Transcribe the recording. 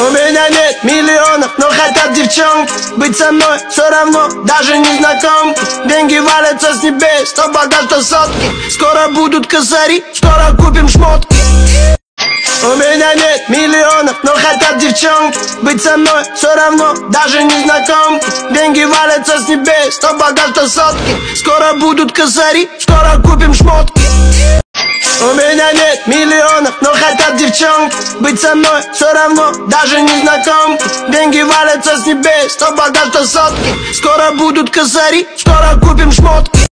У меня нет миллионов, но хотят девчонки быть со мной все равно, даже не знакомки. Деньги валятся с небес, то пока что сотки. Скоро будут косари, скоро купим шмотки. У меня нет миллионов, но хотят девчонки быть со мной все равно, даже не знакомки. Деньги валятся с небес, то пока что сотки. Скоро будут косари, скоро купим шмотки. У меня нет миллионов, но хотят девчонки быть со мной все равно, даже не знакомки. Деньги валятся с небес, то пока что сотки. Скоро будут косари, скоро купим шмотки.